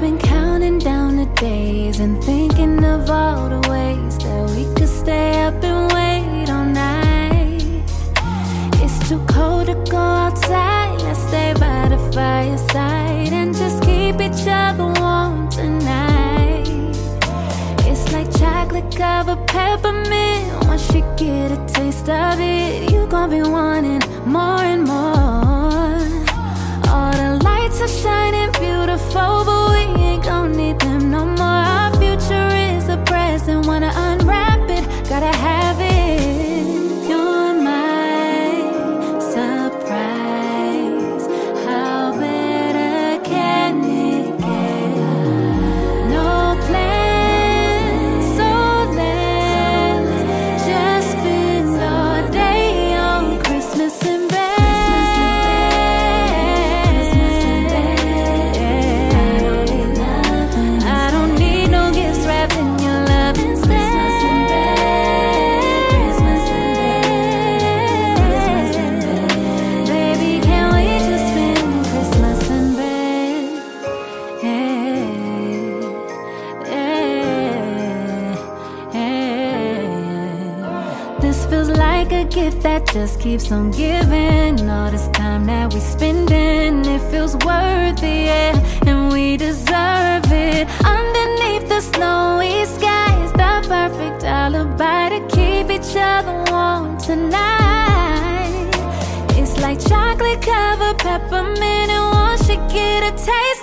been counting down the days and thinking of all the ways that we could stay up and wait all night. It's too cold to go outside, let's stay by the fireside and just keep each other warm tonight. It's like chocolate covered peppermint. Once you get a taste of it, you gon' be wanting more and more. All the lights are shining beautiful, but we ain't gon' need them no more. Our future is the present, wanna unwrap it, gotta have it. You're my surprise, how better can it get? No plans, so let's just spend all day on Christmas in bed. I don't need no gifts wrapped in your love instead. Baby, can't wait to spend Christmas in bed. This feels like a gift that just keeps on giving. All this time that we spending, it feels worthy, yeah, and we deserve it. Underneath the snowy skies, the perfect alibi to keep each other warm tonight. It's like chocolate covered peppermint, and once you get a taste